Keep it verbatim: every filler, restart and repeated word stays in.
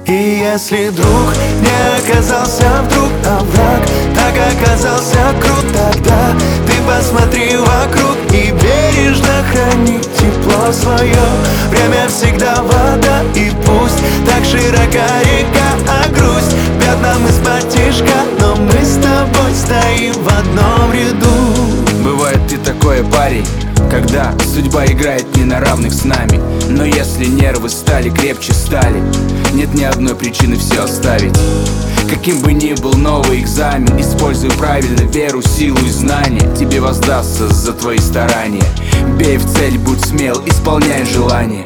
И если друг не оказался вдруг, а враг так оказался крут, тогда ты посмотри вокруг и бережно храни тепло свое. Время всегда вода, и пусть так широка река, а грусть пятнам из-под тишка, но мы с тобой стоим в одном ряду. Бывает, ты такой парень, когда судьба играет не на равных с нами. Но если нервы стали крепче стали, нет ни одной причины все оставить. Каким бы ни был новый экзамен, используй правильно веру, силу и знания. Тебе воздастся за твои старания. Бей в цель, будь смел, исполняй желание.